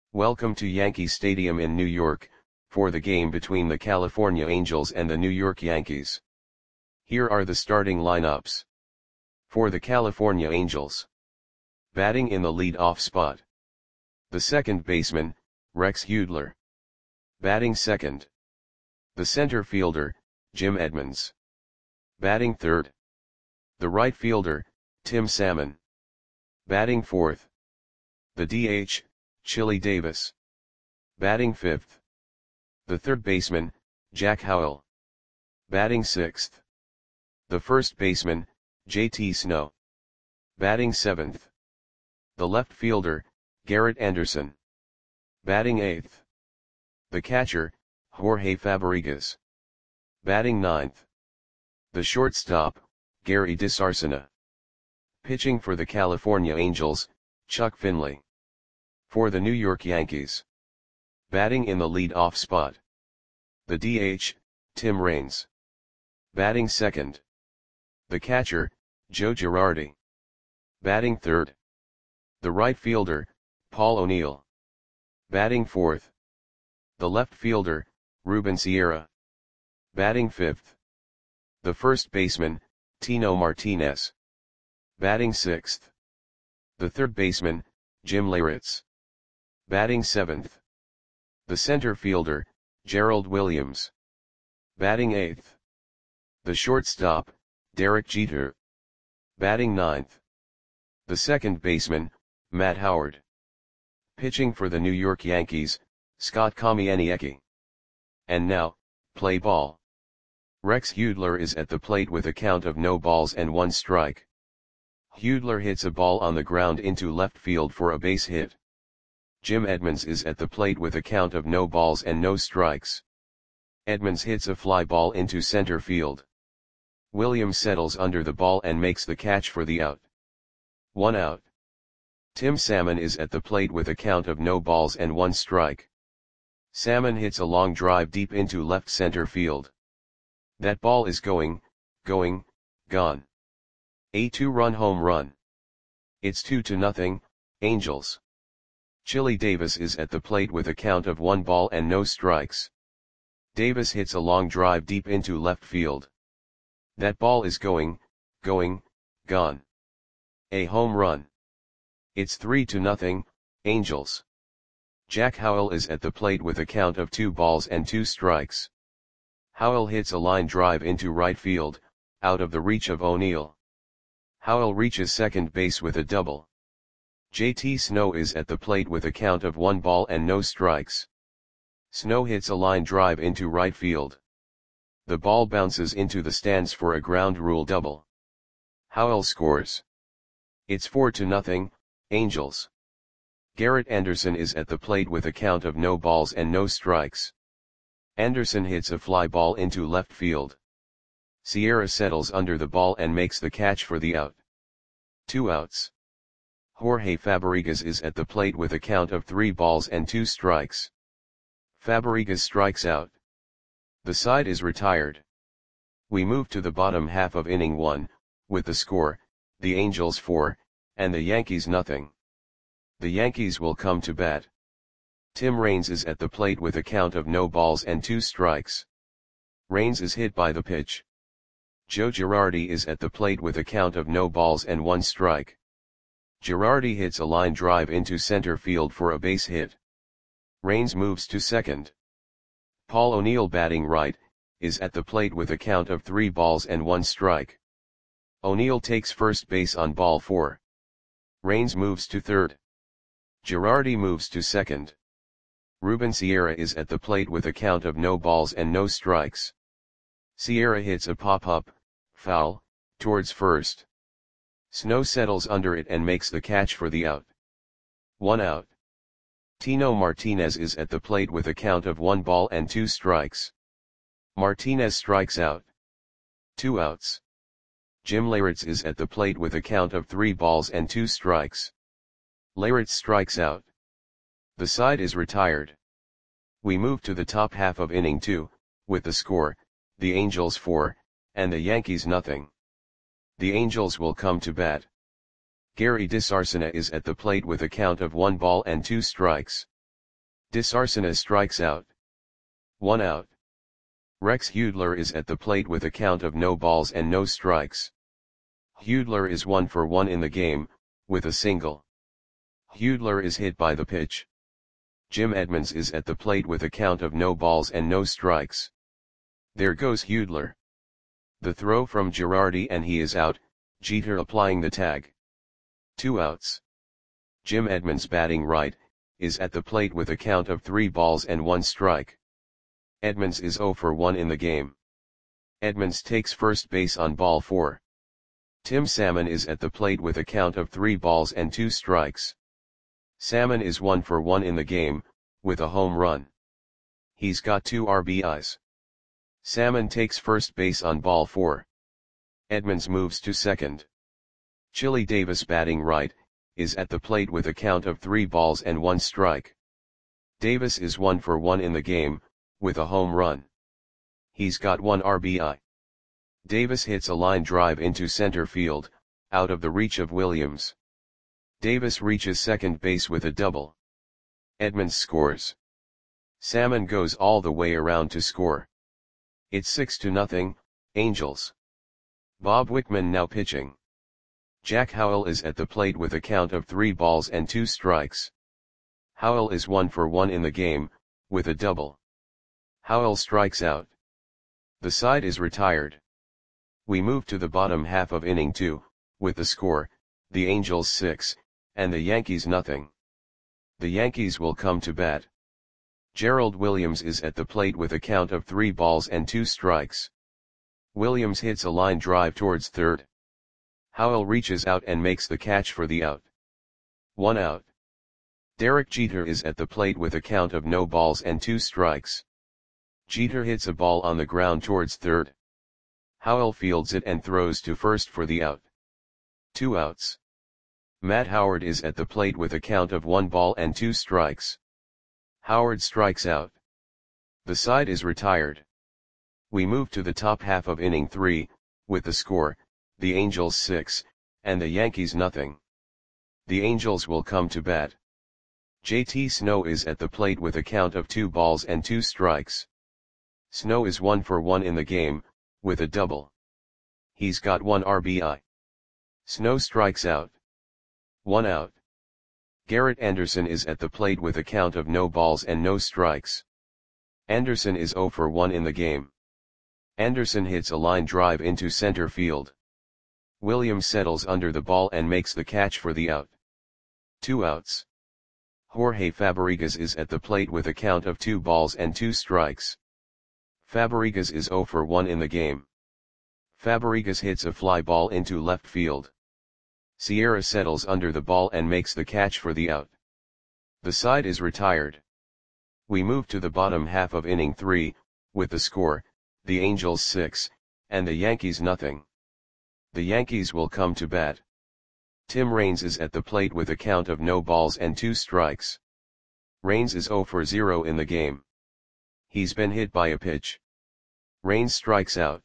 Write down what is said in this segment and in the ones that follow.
Welcome to Yankee Stadium in New York, for the game between the California Angels and the New York Yankees. Here are the starting lineups. For the California Angels. Batting in the lead-off spot. The second baseman, Rex Hudler. Batting second. The center fielder, Jim Edmonds. Batting third. The right fielder, Tim Salmon. Batting fourth. The DH, Chili Davis. Batting fifth. The third baseman, Jack Howell. Batting sixth. The first baseman, JT Snow. Batting seventh. The left fielder, Garrett Anderson. Batting eighth. The catcher, Jorge Fabrigas. Batting ninth. The shortstop, Gary DiSarcina. Pitching for the California Angels, Chuck Finley. For the New York Yankees. Batting in the lead-off spot. The DH, Tim Raines. Batting second. The catcher, Joe Girardi. Batting third. The right fielder, Paul O'Neill. Batting fourth. The left fielder, Ruben Sierra. Batting fifth. The first baseman, Tino Martinez. Batting sixth. The third baseman, Jim Leyritz. Batting seventh. The center fielder, Gerald Williams. Batting eighth. The shortstop, Derek Jeter. Batting ninth. The second baseman, Matt Howard. Pitching for the New York Yankees, Scott Kamieniecki. And now, play ball. Rex Hudler is at the plate with a count of no balls and one strike. Hudler hits a ball on the ground into left field for a base hit. Jim Edmonds is at the plate with a count of no balls and no strikes. Edmonds hits a fly ball into center field. Williams settles under the ball and makes the catch for the out. 1 out. Tim Salmon is at the plate with a count of no balls and one strike. Salmon hits a long drive deep into left center field. That ball is gone. A 2-run home run. It's 2-0, Angels. Chili Davis is at the plate with a count of 1 ball and no strikes. Davis hits a long drive deep into left field. That ball is gone. A home run. It's 3-0, Angels. Jack Howell is at the plate with a count of 2 balls and 2 strikes. Howell hits a line drive into right field, out of the reach of O'Neill. Howell reaches second base with a double. JT Snow is at the plate with a count of 1 ball and no strikes. Snow hits a line drive into right field. The ball bounces into the stands for a ground rule double. Howell scores. It's 4-0, Angels. Garrett Anderson is at the plate with a count of no balls and no strikes. Anderson hits a fly ball into left field. Sierra settles under the ball and makes the catch for the out. 2 outs. Jorge Fabrigas is at the plate with a count of 3 balls and 2 strikes. Fabrigas strikes out. The side is retired. We move to the bottom half of inning 1, with the score, the Angels 4, and the Yankees nothing. The Yankees will come to bat. Tim Raines is at the plate with a count of no balls and 2 strikes. Raines is hit by the pitch. Joe Girardi is at the plate with a count of no balls and 1 strike. Girardi hits a line drive into center field for a base hit. Raines moves to second. Paul O'Neill, batting right, is at the plate with a count of 3 balls and 1 strike. O'Neill takes first base on ball 4. Raines moves to third. Girardi moves to second. Ruben Sierra is at the plate with a count of no balls and no strikes. Sierra hits a pop-up, foul, towards first. Snow settles under it and makes the catch for the out. 1 out. Tino Martinez is at the plate with a count of 1 ball and 2 strikes. Martinez strikes out. 2 outs. Jim Leyritz is at the plate with a count of 3 balls and 2 strikes. Leyritz strikes out. The side is retired. We move to the top half of inning 2, with the score, the Angels 4, and the Yankees nothing. The Angels will come to bat. Gary DiSarcina is at the plate with a count of 1 ball and 2 strikes. Disarsena strikes out. 1 out. Rex Hudler is at the plate with a count of no balls and no strikes. Hudler is 1 for 1 in the game, with a single. Hudler is hit by the pitch. Jim Edmonds is at the plate with a count of no balls and no strikes. There goes Hudler. The throw from Girardi and he is out, Jeter applying the tag. 2 outs. Jim Edmonds batting right, is at the plate with a count of 3 balls and 1 strike. Edmonds is 0 for 1 in the game. Edmonds takes first base on ball 4. Tim Salmon is at the plate with a count of 3 balls and 2 strikes. Salmon is 1 for 1 in the game, with a home run. He's got 2 RBIs. Salmon takes first base on ball 4. Edmonds moves to second. Chili Davis batting right, is at the plate with a count of 3 balls and 1 strike. Davis is 1 for 1 in the game, with a home run. He's got 1 RBI. Davis hits a line drive into center field, out of the reach of Williams. Davis reaches second base with a double. Edmonds scores. Salmon goes all the way around to score. It's 6-0, Angels. Bob Wickman now pitching. Jack Howell is at the plate with a count of 3 balls and 2 strikes. Howell is 1 for 1 in the game, with a double. Howell strikes out. The side is retired. We move to the bottom half of inning 2, with the score, the Angels 6, and the Yankees nothing. The Yankees will come to bat. Gerald Williams is at the plate with a count of 3 balls and 2 strikes. Williams hits a line drive towards third. Howell reaches out and makes the catch for the out. 1 out. Derek Jeter is at the plate with a count of no balls and 2 strikes. Jeter hits a ball on the ground towards third. Howell fields it and throws to first for the out. 2 outs. Matt Howard is at the plate with a count of 1 ball and 2 strikes. Howard strikes out. The side is retired. We move to the top half of inning 3, with the score, the Angels 6, and the Yankees nothing. The Angels will come to bat. JT Snow is at the plate with a count of 2 balls and 2 strikes. Snow is 1 for 1 in the game, with a double. He's got 1 RBI. Snow strikes out. 1 out. Garrett Anderson is at the plate with a count of no balls and no strikes. Anderson is 0 for 1 in the game. Anderson hits a line drive into center field. Williams settles under the ball and makes the catch for the out. 2 outs. Jorge Fabregas is at the plate with a count of 2 balls and 2 strikes. Fabregas is 0 for 1 in the game. Fabregas hits a fly ball into left field. Sierra settles under the ball and makes the catch for the out. The side is retired. We move to the bottom half of inning 3, with the score, the Angels 6, and the Yankees nothing. The Yankees will come to bat. Tim Raines is at the plate with a count of no balls and 2 strikes. Raines is 0 for 0 in the game. He's been hit by a pitch. Raines strikes out.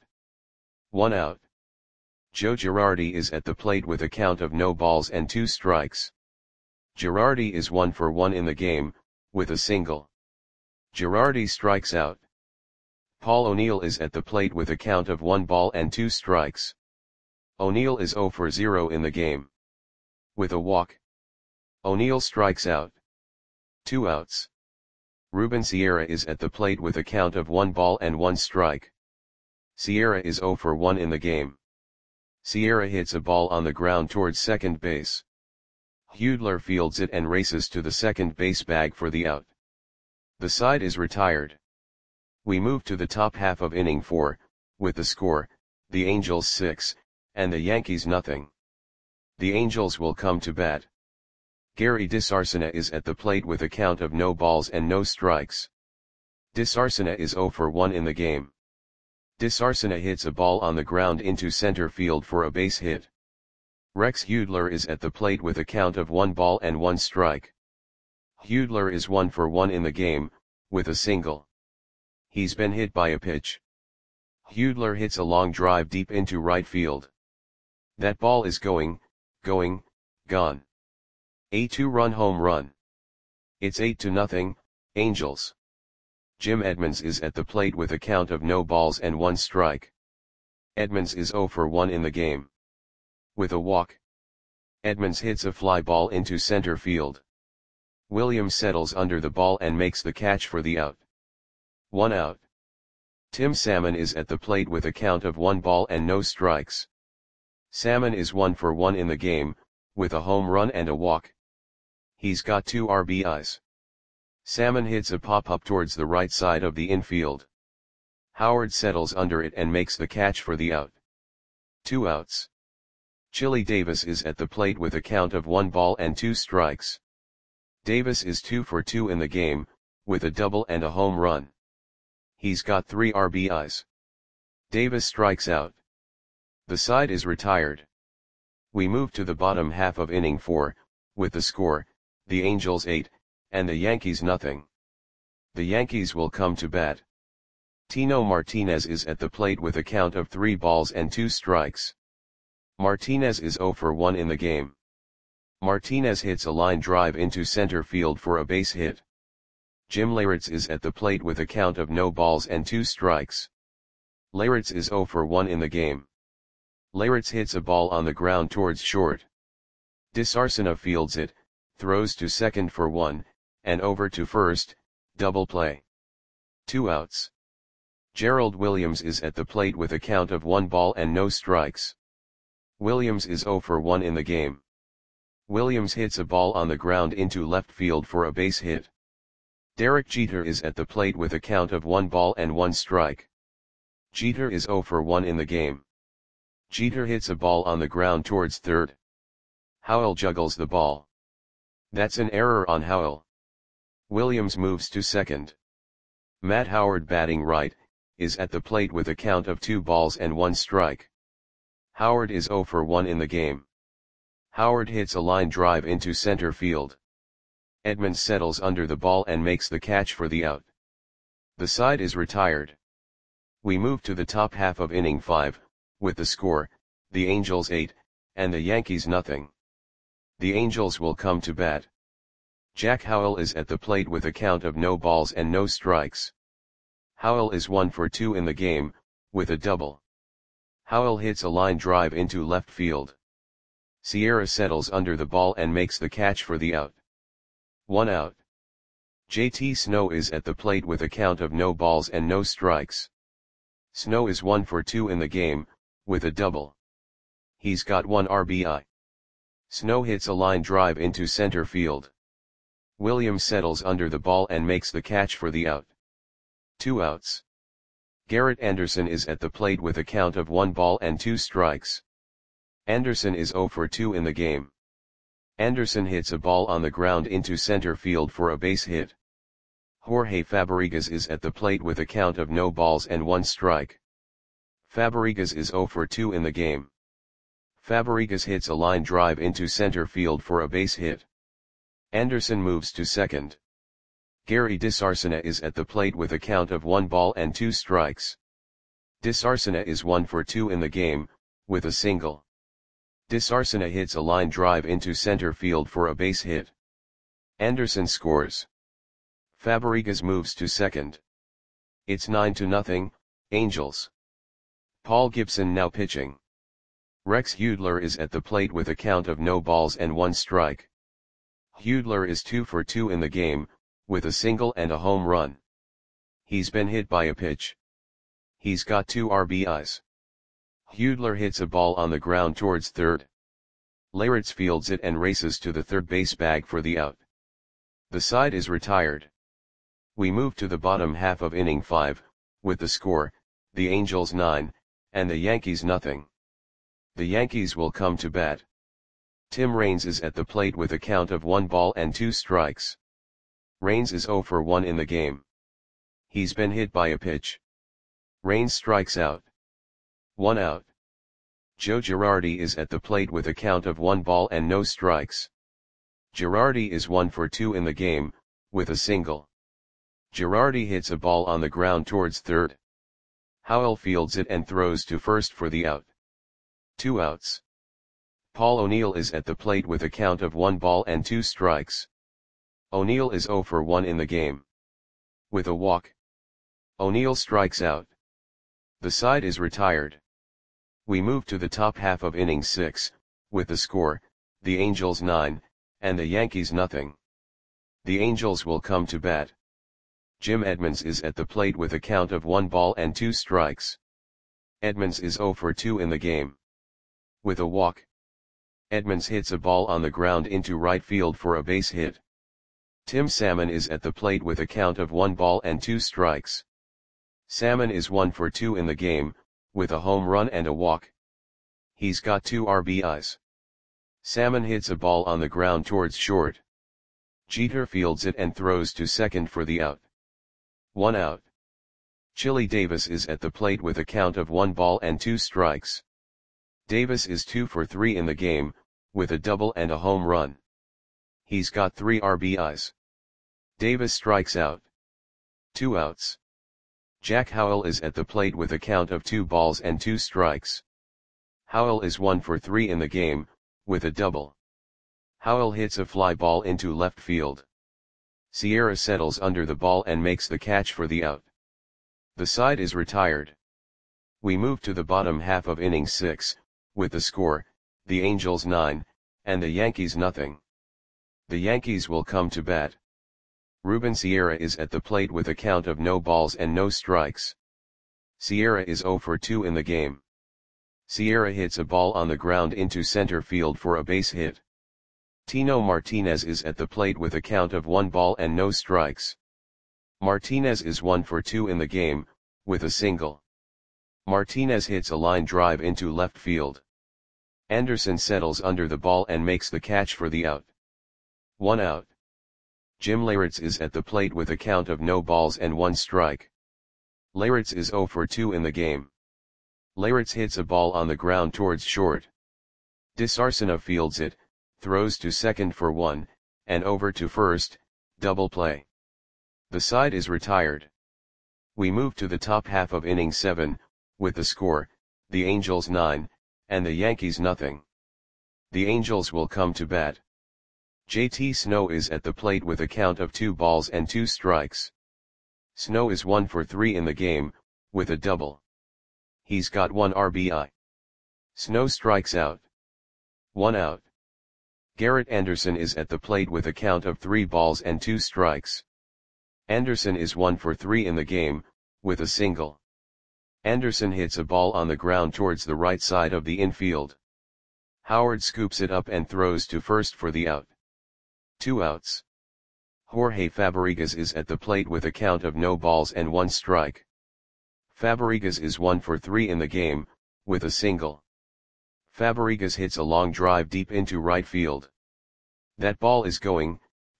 1 out. Joe Girardi is at the plate with a count of no balls and 2 strikes. Girardi is 1 for 1 in the game, with a single. Girardi strikes out. Paul O'Neill is at the plate with a count of 1 ball and 2 strikes. O'Neill is 0 for 0 in the game. With a walk. O'Neill strikes out. 2 outs. Ruben Sierra is at the plate with a count of 1 ball and 1 strike. Sierra is 0 for 1 in the game. Sierra hits a ball on the ground towards second base. Hudler fields it and races to the second base bag for the out. The side is retired. We move to the top half of inning 4, with the score, the Angels 6, and the Yankees nothing. The Angels will come to bat. Gary Disarsena is at the plate with a count of no balls and no strikes. Disarsena is 0 for 1 in the game. Disarsena hits a ball on the ground into center field for a base hit. Rex Hudler is at the plate with a count of 1 ball and 1 strike. Hudler is 1 for 1 in the game, with a single. He's been hit by a pitch. Hudler hits a long drive deep into right field. That ball is gone. A 2-run home run. It's 8-0, Angels. Jim Edmonds is at the plate with a count of no balls and 1 strike. Edmonds is 0 for 1 in the game. With a walk, Edmonds hits a fly ball into center field. Williams settles under the ball and makes the catch for the out. 1 out. Tim Salmon is at the plate with a count of 1 ball and no strikes. Salmon is 1 for 1 in the game, with a home run and a walk. He's got 2 RBIs. Salmon hits a pop-up towards the right side of the infield. Howard settles under it and makes the catch for the out. 2 outs. Chili Davis is at the plate with a count of 1 ball and 2 strikes. Davis is 2 for 2 in the game, with a double and a home run. He's got 3 RBIs. Davis strikes out. The side is retired. We move to the bottom half of inning 4, with the score, the Angels 8, and the Yankees nothing. The Yankees will come to bat. Tino Martinez is at the plate with a count of 3 balls and 2 strikes. Martinez is 0 for 1 in the game. Martinez hits a line drive into center field for a base hit. Jim Leyritz is at the plate with a count of no balls and 2 strikes. Leyritz is 0 for 1 in the game. Leyritz hits a ball on the ground towards short. DeSarcina fields it, throws to second for 1, and over to first, double play. 2 outs. Gerald Williams is at the plate with a count of 1 ball and no strikes. Williams is 0 for 1 in the game. Williams hits a ball on the ground into left field for a base hit. Derek Jeter is at the plate with a count of 1 ball and 1 strike. Jeter is 0 for 1 in the game. Jeter hits a ball on the ground towards third. Howell juggles the ball. That's an error on Howell. Williams moves to second. Matt Howard, batting right, is at the plate with a count of 2 balls and 1 strike. Howard is 0 for 1 in the game. Howard hits a line drive into center field. Edmonds settles under the ball and makes the catch for the out. The side is retired. We move to the top half of inning 5, with the score, the Angels 8, and the Yankees nothing. The Angels will come to bat. Jack Howell is at the plate with a count of no balls and no strikes. Howell is 1 for 2 in the game, with a double. Howell hits a line drive into left field. Sierra settles under the ball and makes the catch for the out. 1 out. JT Snow is at the plate with a count of no balls and no strikes. Snow is 1 for 2 in the game, with a double. He's got 1 RBI. Snow hits a line drive into center field. Williams settles under the ball and makes the catch for the out. 2 outs. Garrett Anderson is at the plate with a count of 1 ball and 2 strikes. Anderson is 0 for 2 in the game. Anderson hits a ball on the ground into center field for a base hit. Jorge Fabregas is at the plate with a count of no balls and 1 strike. Fabregas is 0 for 2 in the game. Fabregas hits a line drive into center field for a base hit. Anderson moves to second. Gary DeSarcina is at the plate with a count of 1 ball and 2 strikes. DeSarcina is 1 for 2 in the game, with a single. DeSarcina hits a line drive into center field for a base hit. Anderson scores. Fabregas moves to second. It's 9-0, Angels. Paul Gibson now pitching. Rex Hudler is at the plate with a count of no balls and 1 strike. Hudler is 2 for 2 in the game, with a single and a home run. He's been hit by a pitch. He's got 2 RBIs. Hudler hits a ball on the ground towards third. Leyritz fields it and races to the third base bag for the out. The side is retired. We move to the bottom half of inning 5, with the score, the Angels 9, and the Yankees nothing. The Yankees will come to bat. Tim Raines is at the plate with a count of 1 ball and 2 strikes. Raines is 0 for 1 in the game. He's been hit by a pitch. Raines strikes out. 1 out. Joe Girardi is at the plate with a count of 1 ball and no strikes. Girardi is 1 for 2 in the game, with a single. Girardi hits a ball on the ground towards third. Howell fields it and throws to first for the out. 2 outs. Paul O'Neill is at the plate with a count of 1 ball and 2 strikes. O'Neill is 0 for 1 in the game. with a walk. O'Neill strikes out. The side is retired. We move to the top half of inning 6, with the score, the Angels 9, and the Yankees nothing. The Angels will come to bat. Jim Edmonds is at the plate with a count of 1 ball and 2 strikes. Edmonds is 0 for 2 in the game. With a walk. Edmonds hits a ball on the ground into right field for a base hit. Tim Salmon is at the plate with a count of 1 ball and 2 strikes. Salmon is 1 for 2 in the game, with a home run and a walk. He's got 2 RBIs. Salmon hits a ball on the ground towards short. Jeter fields it and throws to second for the out. 1 out. Chili Davis is at the plate with a count of 1 ball and 2 strikes. Davis is 2 for 3 in the game, with a double and a home run. He's got 3 RBIs. Davis strikes out. 2 outs. Jack Howell is at the plate with a count of 2 balls and 2 strikes. Howell is 1 for 3 in the game, with a double. Howell hits a fly ball into left field. Sierra settles under the ball and makes the catch for the out. The side is retired. We move to the bottom half of inning 6, with the score, the Angels 9, and the Yankees nothing. The Yankees will come to bat. Ruben Sierra is at the plate with a count of no balls and no strikes. Sierra is 0 for 2 in the game. Sierra hits a ball on the ground into center field for a base hit. Tino Martinez is at the plate with a count of 1 ball and no strikes. Martinez is 1 for 2 in the game, with a single. Martinez hits a line drive into left field. Anderson settles under the ball and makes the catch for the out. 1 out. Jim Leyritz is at the plate with a count of no balls and 1 strike. Leyritz is 0 for 2 in the game. Leyritz hits a ball on the ground towards short. DeSarcina fields it, throws to second for 1, and over to first, double play. The side is retired. We move to the top half of inning 7, with the score, the Angels 9, and the Yankees nothing. The Angels will come to bat. JT Snow is at the plate with a count of 2 balls and 2 strikes. Snow is 1 for 3 in the game, with a double. He's got 1 RBI. Snow strikes out. 1 out. Garrett Anderson is at the plate with a count of 3 balls and 2 strikes. Anderson is 1 for 3 in the game, with a single. Anderson hits a ball on the ground towards the right side of the infield. Howard scoops it up and throws to first for the out. 2 outs. Jorge Fabregas is at the plate with a count of no balls and 1 strike. Fabregas is 1 for 3 in the game, with a single. Fabregas hits a long drive deep into right field. That ball is gone.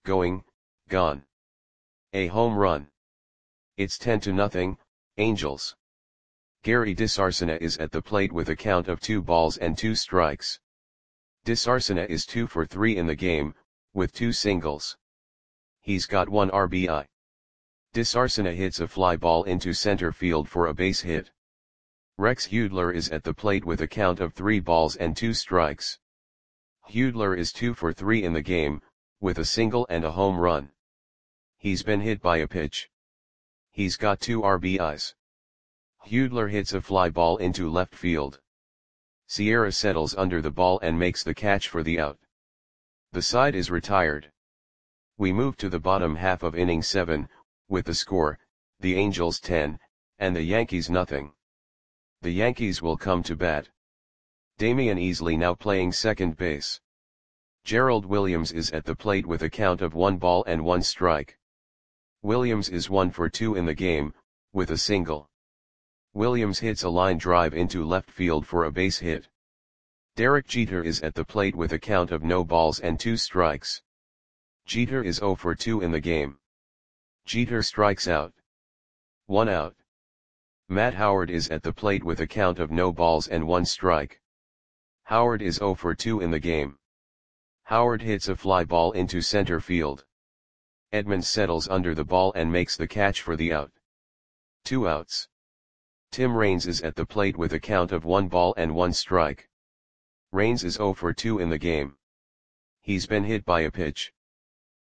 A home run. It's 10-0, Angels. Gary DeSarcina is at the plate with a count of 2 balls and 2 strikes. DeSarcina is 2 for 3 in the game, with 2 singles. He's got 1 RBI. DeSarcina hits a fly ball into center field for a base hit. Rex Hudler is at the plate with a count of 3 balls and 2 strikes. Hudler is 2 for 3 in the game, with a single and a home run. He's been hit by a pitch. He's got 2 RBIs. Hudler hits a fly ball into left field. Sierra settles under the ball and makes the catch for the out. The side is retired. We move to the bottom half of inning 7, with the score, the Angels 10, and the Yankees nothing. The Yankees will come to bat. Damian Easley now playing second base. Gerald Williams is at the plate with a count of 1 ball and 1 strike. Williams is 1 for 2 in the game, with a single. Williams hits a line drive into left field for a base hit. Derek Jeter is at the plate with a count of no balls and 2 strikes. Jeter is 0 for 2 in the game. Jeter strikes out. 1 out. Matt Howard is at the plate with a count of no balls and 1 strike. Howard is 0 for 2 in the game. Howard hits a fly ball into center field. Edmonds settles under the ball and makes the catch for the out. 2 outs. Tim Raines is at the plate with a count of 1 ball and 1 strike. Raines is 0 for 2 in the game. He's been hit by a pitch.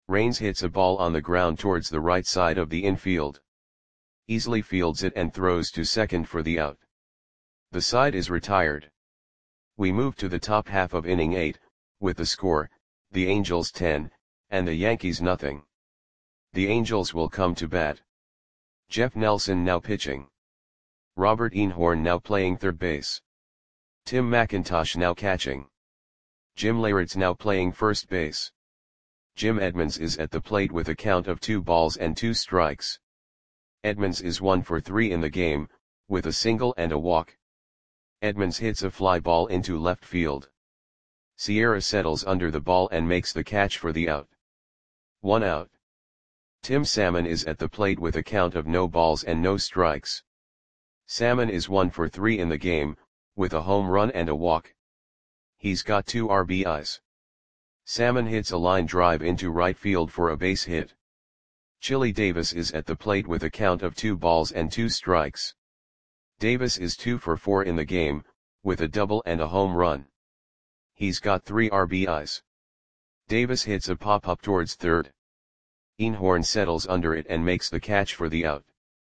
Raines hits a ball on the ground towards the right side of the infield. Easily fields it and throws to second for the out. The side is retired. We move to the top half of inning 8, with the score, the Angels 10, and the Yankees nothing. The Angels will come to bat. Jeff Nelson now pitching. Robert Einhorn now playing third base. Tim McIntosh now catching. Jim Leyritz now playing first base. Jim Edmonds is at the plate with a count of 2 balls and 2 strikes. Edmonds is 1 for 3 in the game, with a single and a walk. Edmonds hits a fly ball into left field. Sierra settles under the ball and makes the catch for the out. 1 out. Tim Salmon is at the plate with a count of no balls and no strikes. Salmon is 1 for 3 in the game, with a home run and a walk. He's got 2 RBIs. Salmon hits a line drive into right field for a base hit. Chili Davis is at the plate with a count of 2 balls and 2 strikes. Davis is 2 for 4 in the game, with a double and a home run. He's got 3 RBIs. Davis hits a pop-up towards third. Einhorn settles under it and makes the catch for the out.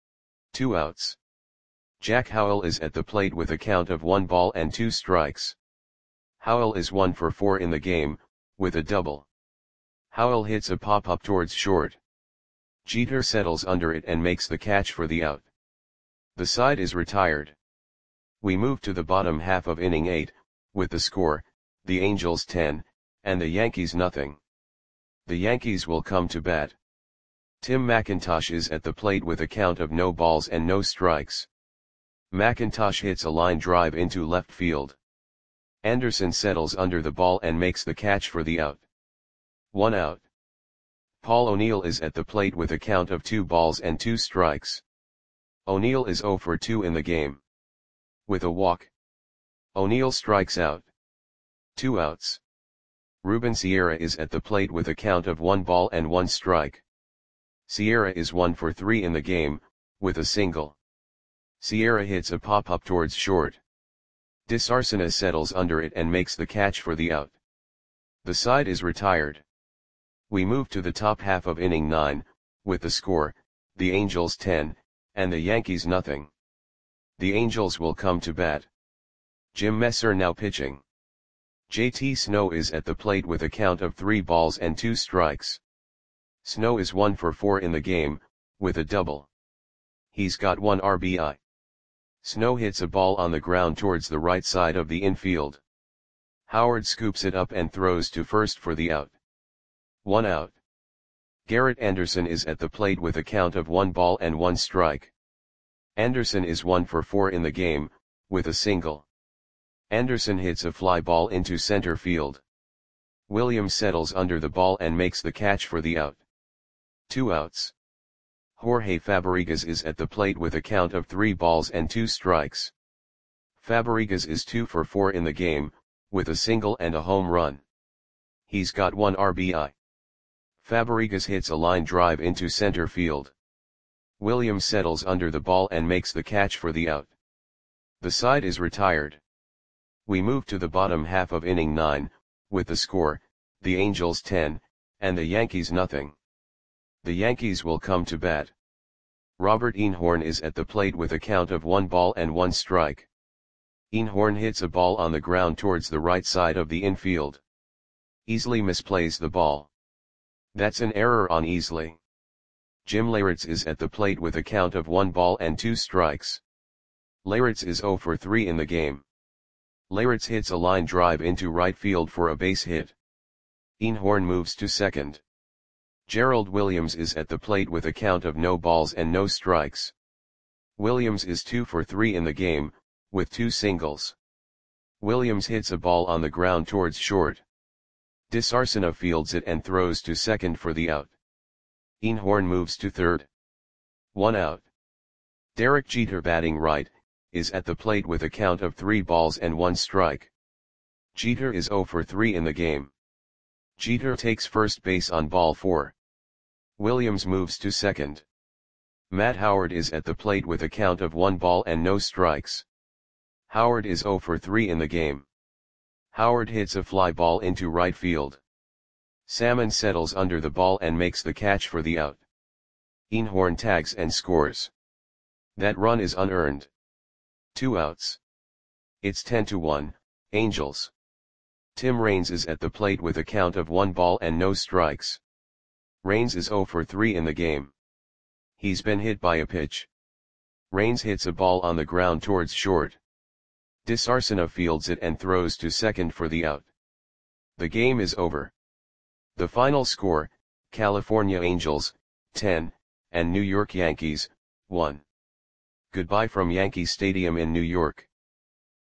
2 outs. Jack Howell is at the plate with a count of 1 ball and 2 strikes. Howell is 1 for 4 in the game, with a double. Howell hits a pop-up towards short. Jeter settles under it and makes the catch for the out. The side is retired. We move to the bottom half of inning 8, with the score, the Angels 10, and the Yankees nothing. The Yankees will come to bat. Tim McIntosh is at the plate with a count of no balls and no strikes. McIntosh hits a line drive into left field. Anderson settles under the ball and makes the catch for the out. 1 out. Paul O'Neill is at the plate with a count of 2 balls and 2 strikes. O'Neill is 0 for 2 in the game. With a walk. O'Neill strikes out. 2 outs. Ruben Sierra is at the plate with a count of 1 ball and 1 strike. Sierra is 1 for 3 in the game, with a single. Sierra hits a pop-up towards short. DeSarcina settles under it and makes the catch for the out. The side is retired. We move to the top half of inning 9, with the score, the Angels 10, and the Yankees nothing. The Angels will come to bat. Jim Messer now pitching. JT Snow is at the plate with a count of 3 balls and 2 strikes. Snow is 1 for 4 in the game, with a double. He's got 1 RBI. Snow hits a ball on the ground towards the right side of the infield. Howard scoops it up and throws to first for the out. 1 out. Garrett Anderson is at the plate with a count of 1 ball and 1 strike. Anderson is 1 for 4 in the game, with a single. Anderson hits a fly ball into center field. Williams settles under the ball and makes the catch for the out. 2 outs. Jorge Fabregas is at the plate with a count of 3 balls and 2 strikes. Fabregas is 2 for 4 in the game, with a single and a home run. He's got 1 RBI. Fabregas hits a line drive into center field. Williams settles under the ball and makes the catch for the out. The side is retired. We move to the bottom half of inning 9, with the score, the Angels 10, and the Yankees nothing. The Yankees will come to bat. Robert Einhorn is at the plate with a count of 1 ball and 1 strike. Einhorn hits a ball on the ground towards the right side of the infield. Easily misplays the ball. That's an error on Easley. Jim Leyritz is at the plate with a count of 1 ball and 2 strikes. Leyritz is 0 for 3 in the game. Leyritz hits a line drive into right field for a base hit. Einhorn moves to second. Gerald Williams is at the plate with a count of no balls and no strikes. Williams is 2 for 3 in the game, with 2 singles. Williams hits a ball on the ground towards short. DeSarcina fields it and throws to second for the out. Einhorn moves to third. 1 out. Derek Jeter batting right, is at the plate with a count of 3 balls and 1 strike. Jeter is 0 for 3 in the game. Jeter takes first base on ball 4. Williams moves to second. Matt Howard is at the plate with a count of 1 ball and no strikes. Howard is 0 for 3 in the game. Howard hits a fly ball into right field. Salmon settles under the ball and makes the catch for the out. Einhorn tags and scores. That run is unearned. 2 outs. It's 10-1, Angels. Tim Raines is at the plate with a count of 1 ball and no strikes. Raines is 0 for 3 in the game. He's been hit by a pitch. Raines hits a ball on the ground towards short. DeSarcina fields it and throws to second for the out. The game is over. The final score, California Angels, 10, and New York Yankees, 1. Goodbye from Yankee Stadium in New York.